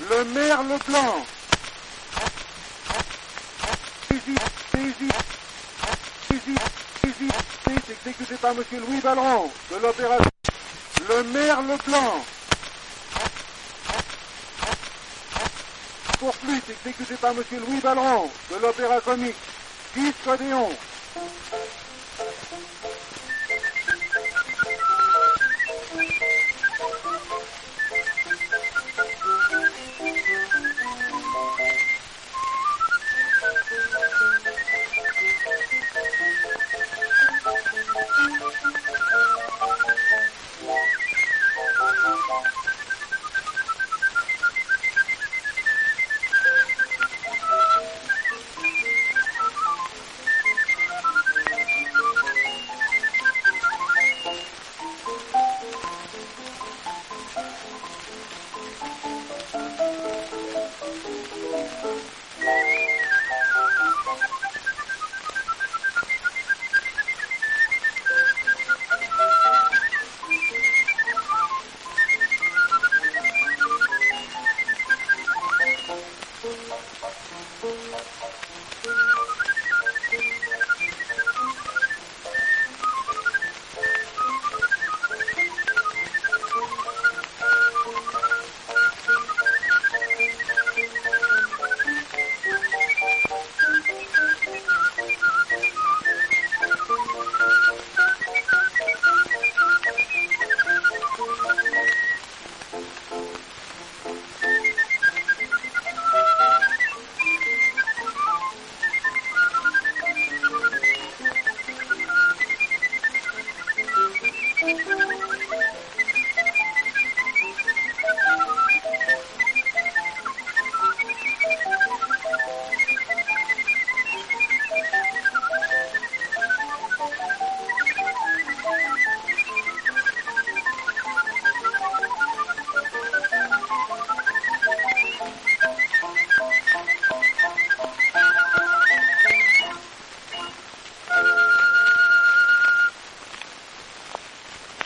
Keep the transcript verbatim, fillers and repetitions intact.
Le merle blanc. Visite, visite, visite, visite, visite, exécuté par Monsieur Louis Balleron de l'opéra. Le merle blanc. Pour flûte, exécuté par Monsieur Louis Balleron de l'opéra comique Discodéon.